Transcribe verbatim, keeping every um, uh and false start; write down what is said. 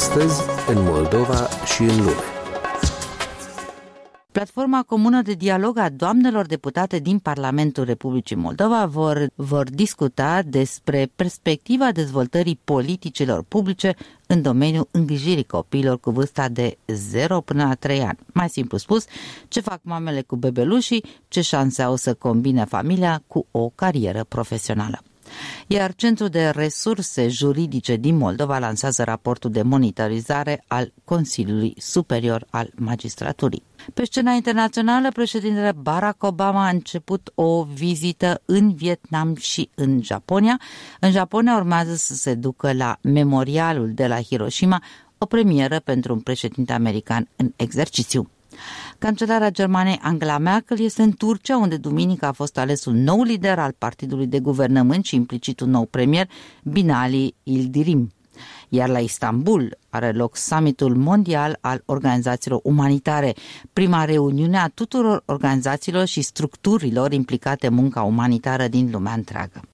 Astăzi, în Moldova și în lume. Platforma comună de dialog a doamnelor deputate din Parlamentul Republicii Moldova vor, vor discuta despre perspectiva dezvoltării politicilor publice în domeniul îngrijirii copiilor cu vârsta de zero până la trei ani. Mai simplu spus, ce fac mamele cu bebelușii, ce șanse au să combine familia cu o carieră profesională. Iar Centrul de Resurse Juridice din Moldova lansează raportul de monitorizare al Consiliului Superior al Magistraturii. Pe scena internațională, președintele Barack Obama a început o vizită în Vietnam și în Japonia. În Japonia urmează să se ducă la memorialul de la Hiroshima, o premieră pentru un președinte american în exercițiu. Cancelarea Germaniei Angela Merkel este în Turcia, unde duminică a fost ales un nou lider al partidului de guvernământ și implicit un nou premier, Binali Yildirim. Iar la Istanbul are loc summitul mondial al organizațiilor umanitare, prima reuniune a tuturor organizațiilor și structurilor implicate în munca umanitară din lumea întreagă.